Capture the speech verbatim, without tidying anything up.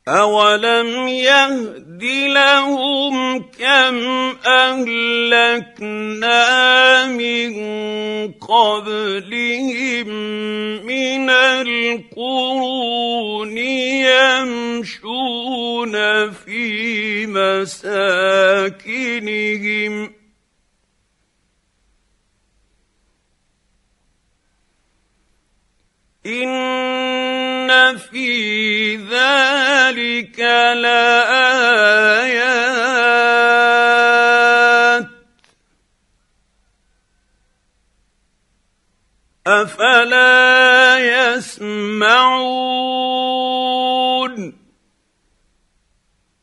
أَوَلَمْ يَهْدِ لَهُمْ كَمْ أَهْلَكْنَا مِن قَبْلِهِم مِّنَ الْقُرُونِ يَمْشُونَ فِي مَسَاكِنِهِمْ ۗ إِنَّ فِي ذَلِكَ لَآيَاتٍ ۖ أَفَلَا يَسْمَعُونَ